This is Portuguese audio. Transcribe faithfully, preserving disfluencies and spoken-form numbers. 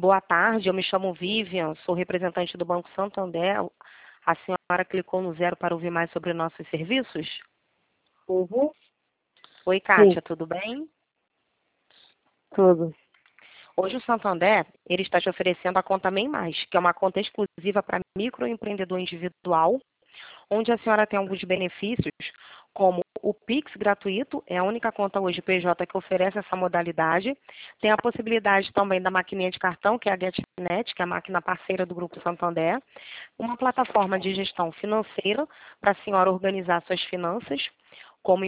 Boa tarde, eu me chamo Vivian, sou representante do Banco Santander. A senhora clicou no zero para ouvir mais sobre nossos serviços? Uhum. Oi, Sim, Kátia, tudo bem? tudo. Hoje o Santander, ele está te oferecendo a conta MEI Mais, que é uma conta exclusiva para microempreendedor individual, onde a senhora tem alguns benefícios, como o Pix gratuito, é a única conta hoje P J que oferece essa modalidade. Tem a possibilidade também da maquininha de cartão, que é a GetNet, que é a máquina parceira do Grupo Santander. Uma plataforma de gestão financeira para a senhora organizar suas finanças.